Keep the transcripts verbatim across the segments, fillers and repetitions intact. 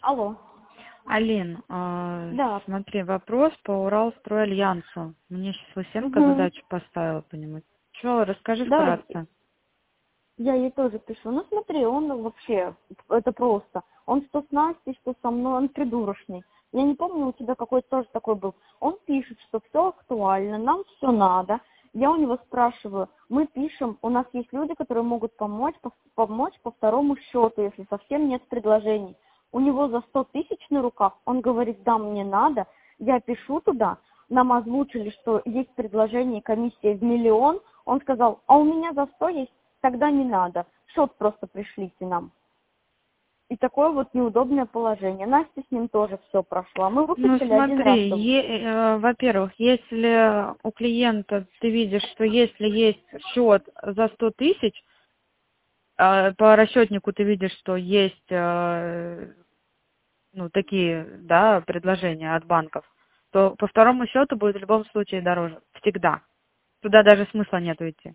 Алло. Алин, а, Да. смотри, вопрос по Уралстройальянсу. Мне сейчас Лысенко Угу. задачу поставила по нему. Че, расскажи Да, вкратце. я ей тоже пишу. Ну смотри, он вообще, это просто. Он что с Настей, что со мной, он придурочный. Я не помню, у тебя какой-то тоже такой был. Он пишет, что все актуально, нам все надо. Я у него спрашиваю, мы пишем, у нас есть люди, которые могут помочь, по- помочь по второму счету, если совсем нет предложений. У него за сто тысяч на руках, он говорит, да, мне надо. Я пишу туда, нам озвучили, что есть предложение, комиссия в миллион. Он сказал, а у меня за сто есть, тогда не надо. Счет просто пришлите нам. И такое вот неудобное положение. Настя с ним тоже все прошла. Мы Ну выпустили один раз. смотри, е- э, во-первых, если у клиента ты видишь, что если есть счет за сто тысяч, э, по расчетнику ты видишь, что есть э, ну, такие, да, предложения от банков, то по второму счету будет в любом случае дороже. Всегда. Туда даже смысла нет идти.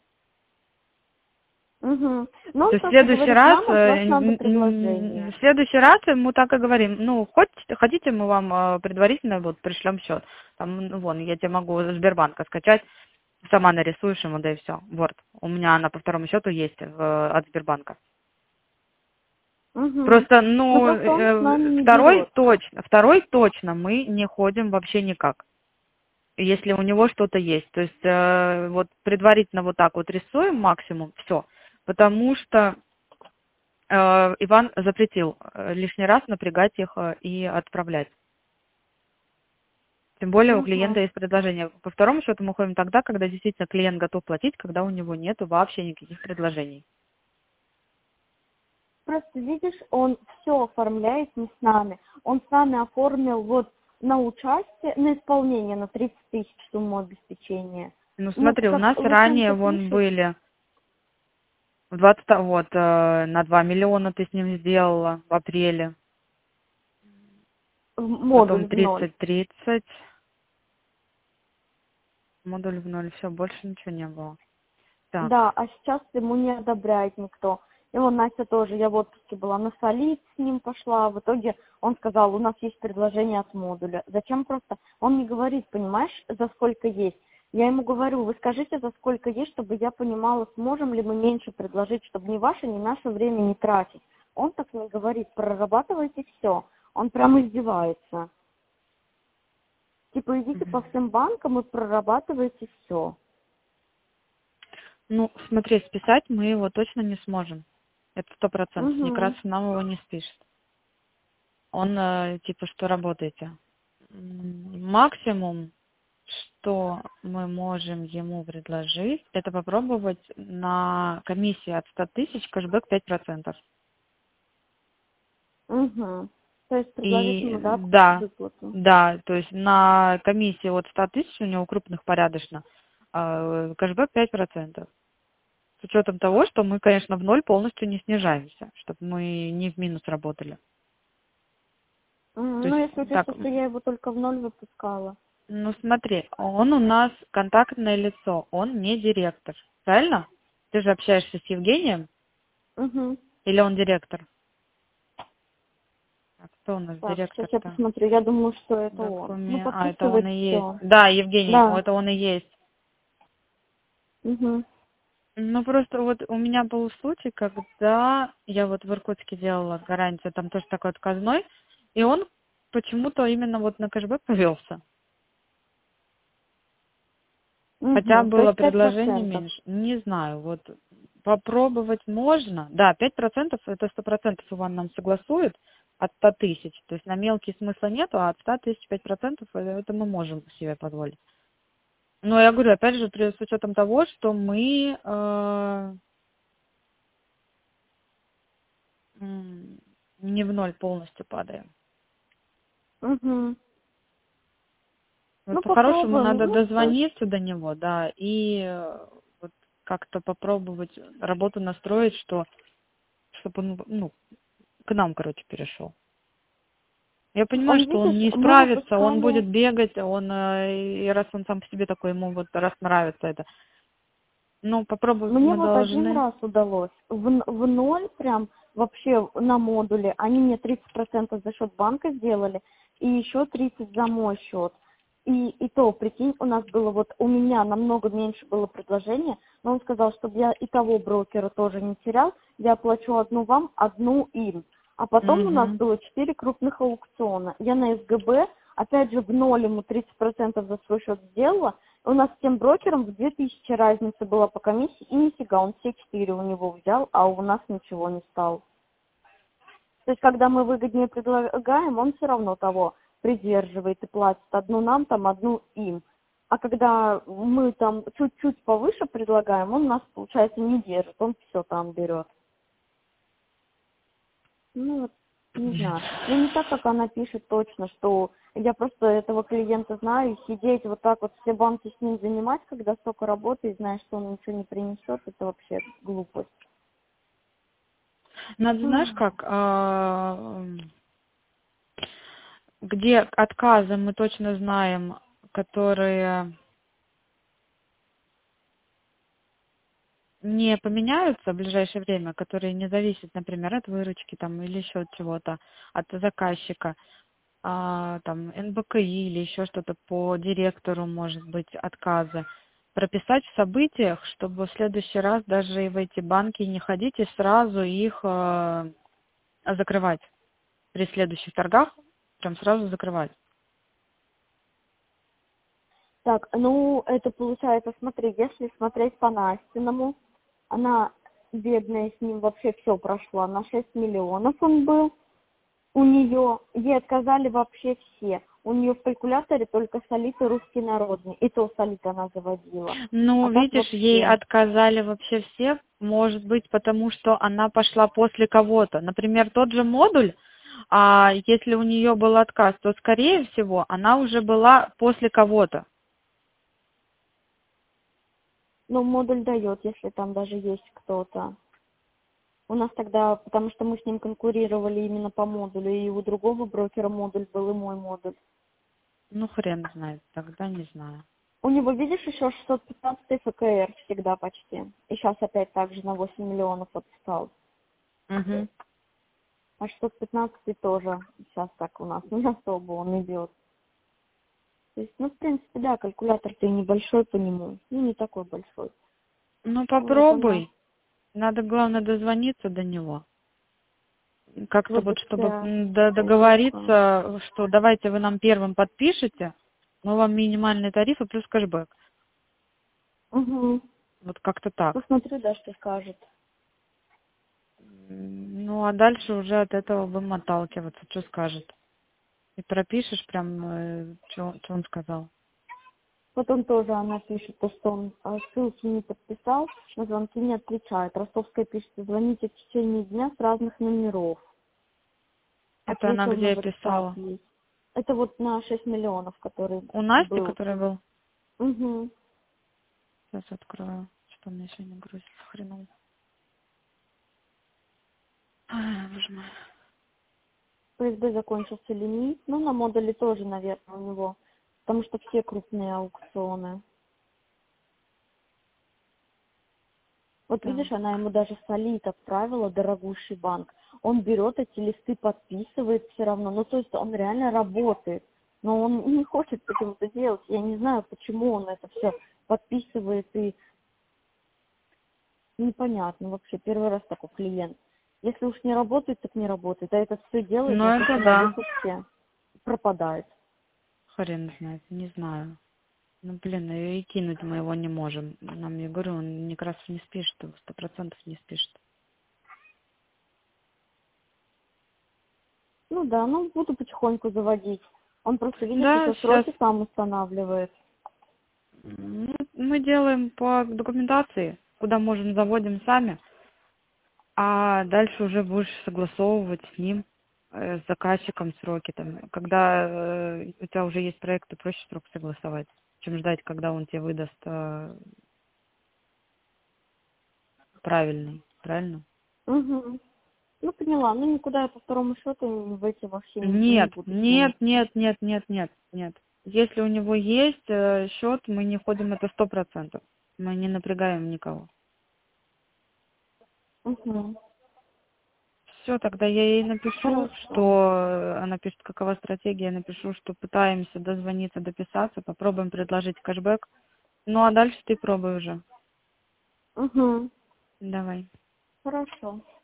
Угу. Но То он есть в просто следующий говорит, раз, нам от э, вас надо н- н- предложение. в следующий раз ему так и говорим, ну, хоть, хотите, мы вам э, предварительно вот пришлем счет. Там, ну, вон, я тебе могу с Сбербанка скачать, сама нарисуешь ему, да и все. Вот, у меня она по второму счету есть в- от Сбербанка. Угу. Просто, Но ну, просто он с э, нами не второй берет. точно, второй точно мы не ходим вообще никак, если у него что-то есть. То есть э, вот предварительно вот так вот рисуем максимум, все. Потому что э, Иван запретил э, лишний раз напрягать их э, и отправлять. Тем более у клиента Угу. есть предложение. По второму счету мы ходим тогда, когда действительно клиент готов платить, когда у него нет вообще никаких предложений. Просто видишь, он все оформляет не с нами. Он с нами оформил вот на участие, на исполнение на тридцать тысяч сумму обеспечения. Ну Ну, смотри, у как нас ранее Лысенко вон пишет, были в двадцать, вот э, на два миллиона ты с ним сделала в апреле, в- потом модуль в ноль. тридцать тридцать, модуль в ноль, все, больше ничего не было. Да, Так, а сейчас ему не одобряет никто. И вот Настя тоже, я в отпуске была, на солид с ним пошла. В итоге он сказал, у нас есть предложение от модуля. Зачем просто? Он не говорит, понимаешь, за сколько есть. Я ему говорю, вы скажите, за сколько есть, чтобы я понимала, сможем ли мы меньше предложить, чтобы ни ваше, ни наше время не тратить. Он так не говорит, прорабатывайте все. Он прям издевается. Типа, идите по мгм. всем банкам и прорабатывайте все. Ну смотри, списать мы его точно не сможем. Это сто процентов. Угу. Некрасов нам его не спишет. Он э, типа, что работаете. М, Максимум, что мы можем ему предложить, это попробовать на комиссии от ста тысяч кэшбэк пять процентов. Угу. То есть предложить И ему, да, да, выплату. да, то есть на комиссии от ста тысяч у него крупных порядочно, э, кэшбэк пять процентов. С учетом того, что мы, конечно, в ноль полностью не снижаемся, чтобы мы не в минус работали. То М, Ну, есть если так, учесть, что я его только в ноль выпускала. ну смотри, он у нас контактное лицо, он не директор, правильно? Ты же общаешься с Евгением, Угу. или он директор? А кто у нас Так, сейчас я директор-то? посмотрю. Я думаю, что это он. Ну, Документ. А, это он подписывает и есть. все. Да, Евгений, о, Да. это он и есть. Угу. Ну, просто вот у меня был случай, когда я вот в Иркутске делала гарантию, там тоже такой отказной, и он почему-то именно вот на кэшбэк повелся. Хотя Угу. То было есть пять предложение процентов. меньше. Не знаю, вот попробовать можно. Да, пять процентов это сто процентов Иван нам согласует от ста тысяч. То есть на мелкие смысла нету, а от ста тысяч пять процентов это мы можем себе позволить. Но я говорю, опять же, при, с учетом того, что мы э, м, не в ноль полностью падаем. Угу. Вот Ну, по-хорошему попробуем. надо Ну, то есть, дозвониться до него, да, и э, вот как-то попробовать работу настроить, что чтобы он, ну, к нам, короче, перешел. Я понимаю, он, что он видишь, не мы справится, он выпускали... будет бегать, он, э, и раз он сам по себе такой, ему вот раз нравится это. Ну, попробовать Мне мы вот один должны. раз удалось. В, н- в ноль прям вообще на модуле. Они мне тридцать процентов за счет банка сделали, и еще тридцать за мой счет. И, и то, прикинь, у нас было вот, у меня намного меньше было предложение, но он сказал, чтобы я и того брокера тоже не терял, я плачу одну вам, одну им. А потом у нас Угу. было четыре крупных аукциона. Я на СГБ, опять же, в ноль ему тридцать процентов за свой счет сделала. У нас с тем брокером в две тысячи разница была по комиссии, и нифига, он все четыре у него взял, а у нас ничего не стал. То есть, когда мы выгоднее предлагаем, он все равно того придерживает и платит одну нам, там, одну им. А когда мы там чуть-чуть повыше предлагаем, он нас, получается, не держит, он все там берет. Ну, вот, не знаю. Ну, не так, как она пишет точно, что я просто этого клиента знаю, и сидеть вот так вот все банки с ним занимать, когда столько работы, и знаешь, что он ничего не принесет, это вообще глупость. Надо, знаешь, как, а, где отказы мы точно знаем, которые не поменяются в ближайшее время, которые не зависят, например, от выручки там или еще от чего-то, от заказчика, а, там эн бэ ка и или еще что-то по директору, может быть, отказы, прописать в событиях, чтобы в следующий раз даже и в эти банки не ходить и сразу их э, закрывать при следующих торгах, прям сразу закрывать. Так, ну, это получается, смотри, если смотреть по Настиному, она, бедная, с ним вообще все прошла, на шесть миллионов он был, у нее, ей отказали вообще все. У нее в калькуляторе только солид и русский народный, и то солид она заводила. Ну, А так видишь, ей вообще. отказали вообще все, может быть, потому что она пошла после кого-то. Например, тот же модуль, а если у нее был отказ, то, скорее всего, она уже была после кого-то. Ну, модуль дает, если там даже есть кто-то. У нас тогда, потому что мы с ним конкурировали именно по модулю, и у другого брокера модуль был, и мой модуль. Ну, хрен знает, тогда не знаю. У него, видишь, еще шестьсот пятнадцать эф ка эр всегда почти. И сейчас опять так же на восемь миллионов отстал. Угу. А шестьсот пятнадцать тоже сейчас так у нас не особо он идет. То есть, ну, в принципе, да, калькулятор-то и небольшой по нему. Ну, не такой большой. Ну, Вот она. попробуй. Надо, главное, дозвониться до него. Как-то Вот вот, чтобы такая м, д- штука. договориться, что давайте вы нам первым подпишете, мы вам минимальный тариф и плюс кэшбэк. Угу. Вот как-то так. Посмотрю, да, что скажет. М, Ну, а дальше уже от этого будем отталкиваться, что скажет. И пропишешь прям, что он сказал. Вот он тоже, она пишет, то, что он а, ссылки не подписал, на звонки не отвечает. Ростовская пишет, звоните в течение дня с разных номеров. Это она Ответил на где WhatsApp писала? есть. Это вот на шесть миллионов, который У Насти, был. который был? Угу. Сейчас открою. Что мне еще не грузится, хреново. Ай, боже мой. По эс бэ закончился лимит. Ну, на модуле тоже, наверное, у него. Потому что все крупные аукционы. Вот видишь, Так. она ему даже солид отправила, дорогущий банк. Он берет эти листы, подписывает все равно. Ну, то есть он реально работает. Но он не хочет почему-то делать. Я не знаю, почему он это все подписывает. И непонятно вообще. Первый раз такой клиент. Если уж не работает, так не работает. А этот все делает, Ну, за то, это что на да. выкупке пропадает. Хрен знает, не знаю. Ну, блин, и кинуть мы его не можем. Нам, я говорю, он ни раз не спишет, сто процентов не спишет. Ну да, ну буду потихоньку заводить. Он просто, видишь, Да, еще сейчас сроки сам устанавливает. мы делаем по документации, куда можем, заводим сами, а дальше уже будешь согласовывать с ним, э, с заказчиком сроки. Там, когда э, у тебя уже есть проект, то проще срок согласовать, чем ждать, когда он тебе выдаст э, правильный. Правильно? Угу. Ну поняла, ну никуда я по второму счету в эти вообще не, не Нет, буду нет, тянуть. нет, нет, нет, нет, нет. Если у него есть э, счет, мы не ходим, это сто процентов. Мы не напрягаем никого. Угу. все, тогда я ей напишу, Хорошо. что она пишет, какова стратегия, я напишу, что пытаемся дозвониться, дописаться, попробуем предложить кэшбэк. Ну, а дальше ты пробуй уже. Угу. Давай. Хорошо.